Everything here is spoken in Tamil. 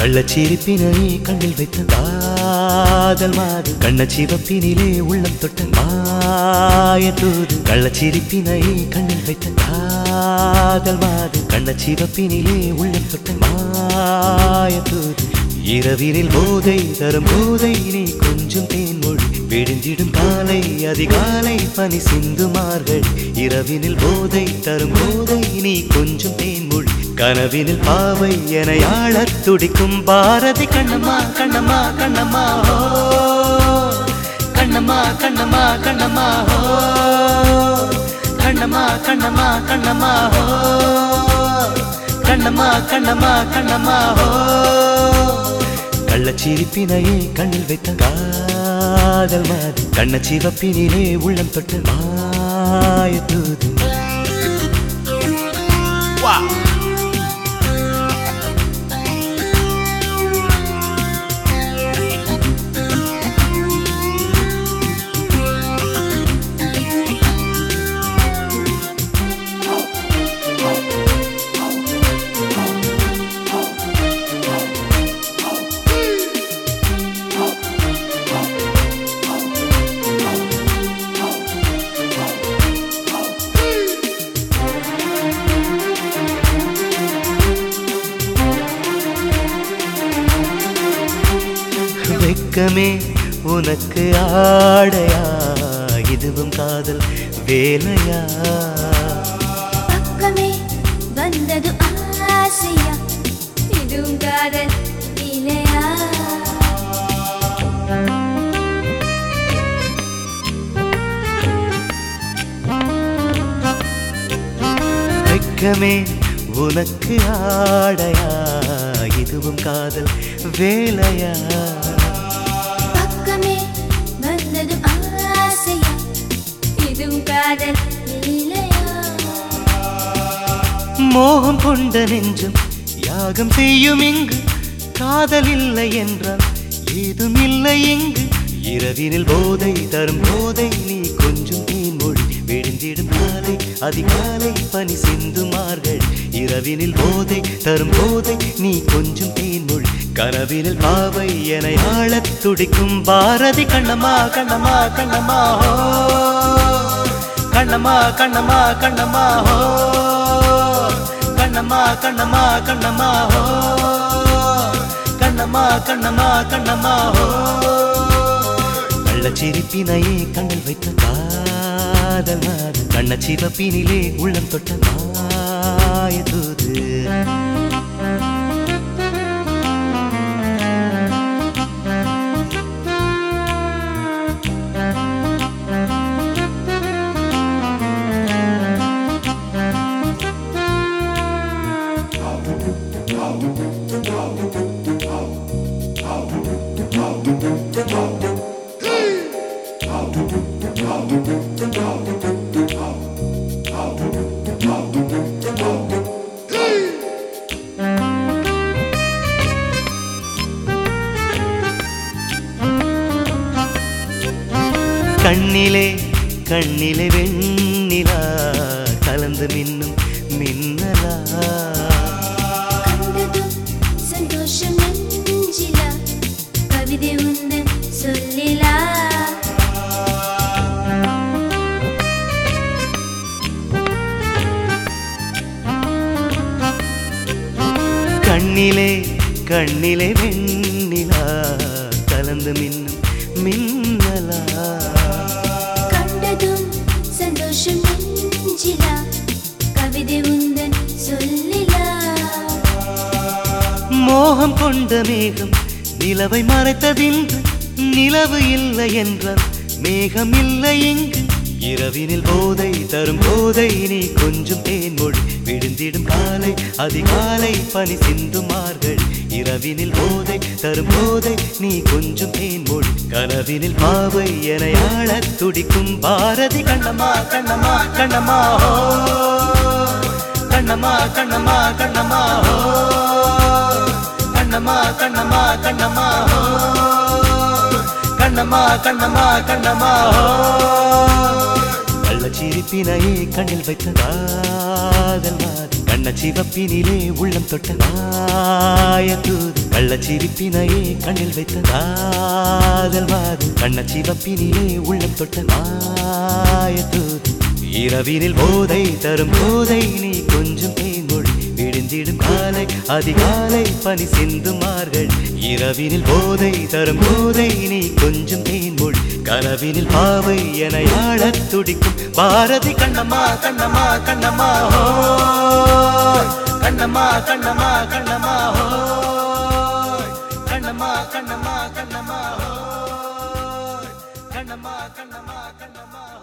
கள்ளச்சிரிப்பினை கண்ணில் வைத்த காதல் மாது கண்ணச்சிவப்பினிலே உள்ளம் தொட்ட மாயத்தூது கள்ளச்சிரிப்பினை கண்ணில் வைத்த காதல் மாது கண்ணச்சிவப்பினிலே உள்ளம் தொட்ட மாயத்தூது இரவினில் போதை தரும் போதை நீ கொஞ்சம் தேன்மொழி விடிஞ்சிடும் காலை அதிகாலை பனி சிந்துமார்கள் இரவினில் போதை தரும் போதை நீ கொஞ்சம் தேன்மொழி கனவினில் பாவை என ஆளத் துடிக்கும் பாரதி கண்ணம்மா கண்ணம்மா கண்ணம்மா ஹோ கண்ணம்மா கண்ணம்மா கண்ணம்மா ஹோ கண்ணம்மா கண்ணம்மா கண்ணம்மா ஹோ கண்ணம்மா கண்ணம்மா கண்ணம்மா ஹோ கள்ளச்சிரிப்பினையே கண்ணில் வைத்த காதல் மாது கண்ணச்சிவப்பினிலே உள்ளம் தொட்ட மாயத்தூது வெக்கமே உனக்கு ஆடையா இதுவும் காதல் வேலையா பக்கமே வந்தது ஆசையா இதுவும் காதல் இல்லையா வெக்கமே உனக்கு ஆடையா இதுவும் காதல் வேலையா மோகம் கொண்ட நெஞ்சம் யாகம் செய்யும் இங்கு காதல் இல்லை என்றால் ஏதும் இல்லை இங்கு இரவினில் போதை தரும் போதை நீ கொஞ்சம் தேன்மொழி விடிந்திடும் காலை அதிகாலை பனி சிந்துமார்கள் இரவினில் போதை தரும் போதை நீ கொஞ்சம் தேன்மொழி கனவினில் பாவை என ஆளத் துடிக்கும் பாரதி கண்ணம்மா கண்ணம்மா கண்ணம்மா ஹோ கண்ணம்மா கண்ணம்மா கண்ணம்மா ஹோ கண்ணம்மா கண்ணம்மா கண்ணம்மா ஹோ கண்ணம்மா கண்ணம்மா கண்ணம்மா ஹோ கள்ளச்சிரிப்பினையே கண்ணில் வைத்த காதல் மாது கண்ணச்சிவப்பினிலே உள்ளம் தொட்ட மாயத்தூது கண்ணிலே கண்ணிலே வெண்ணிலா கலந்து மின்னும் மின்னலா கண்டதும் சந்தோஷம் நெஞ்சிலா கவிதை உந்தன் சொல்லிலா கண்ணிலே கண்ணிலே வெண்ணிலா கலந்து மின்னும் மின்னலா கண்டதும் சந்தோஷம் நெஞ்சிலா கவிதை உந்தன் சொல்லிலா மோகம் கொண்ட மேகம் நிலவை மறைத்ததின்று நிலவு இல்லை என்றால் மேகம் இல்லை இங்கு இரவினில் போதை தரும் போதை நீ கொஞ்சம் தேன்மொழி விழுந்திடும் காலை அதிகாலை பனி சிந்துமார்கள் இரவினில் போதை தரும் போதை நீ கொஞ்சம் தேன்மொழி கனவினில் பாவை என ஆளத் துடிக்கும் பாரதி கண்ணம்மா கண்ணம்மா கண்ணம்மா ஹோ கண்ணம்மா கண்ணம்மா கண்ணம்மா ஹோ கண்ணம்மா கண்ணம்மா கண்ணம்மா ஹோ கண்ணம்மா கண்ணம்மா கண்ணம்மா ஹோ கள்ளச்சிரிப்பினையே கண்ணில் வைத்த காதல் மாது கண்ணச்சிவப்பினிலே உள்ளம் தொட்ட மாயத்தூது கள்ளச்சிரிப்பினையே கண்ணில் வைத்த காதல் வாது கண்ணச்சிவப்பினிலே உள்ளம் தொட்ட மாயத்தூது இரவினில் போதை தரும் போதை நீ கொஞ்சம் தேன்மொழி விழுந்திடும் காலை அதிகாலை பனி சிந்தும் மார்கள் இரவினில் போதை தரும் போதை நீ கொஞ்சம் தேன்மொழி கனவினில் பாவை என ஆளத் துடிக்கும் பாரதி கண்ணம்மா கண்ணம்மா கண்ணம்மா ஹோ கண்ணம்மா கண்ணம்மா கண்ணம்மா ஹோ கண்ணம்மா கண்ணம்மா கண்ணம்மா ஹோ கண்ணம்மா கண்ணம்மா கண்ணம்மா